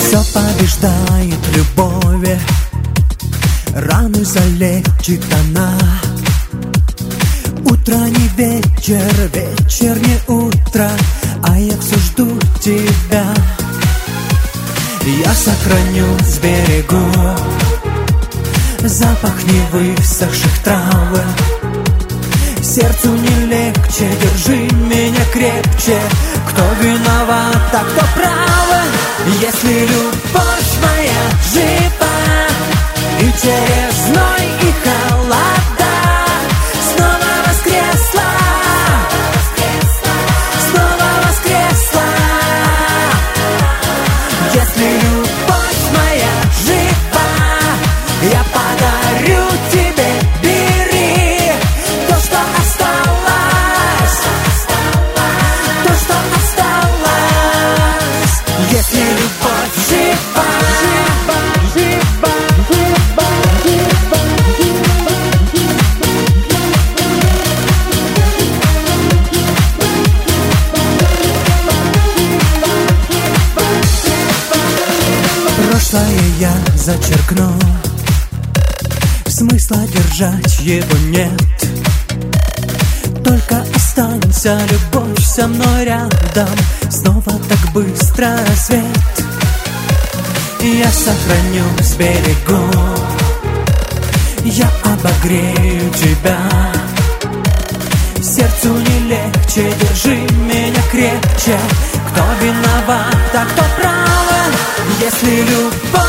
Все побеждает любовь, раны залечит она. Утро не вечер, вечер не утро, а я все жду тебя. Я сохраню, сберегу запах невысохших трав. Сердцу не легче, держи меня крепче. Кто виноват, а кто прав? Если любовь моя жива, и через зной и холода снова воскресла, снова воскресла. Если любовь моя жива, я подарю тебе, бери то, что осталось, то, что осталось. Если любовь жива, жива, жива, жива, жива, прошлое я зачеркну, смысла держать его нет. Только останься, любовь, со мной рядом. Снова так быстро рассвет. Я сохраню, сберегу, я обогрею тебя. Сердцу не легче, держи меня крепче. Кто виноват, а кто прав? Если любовь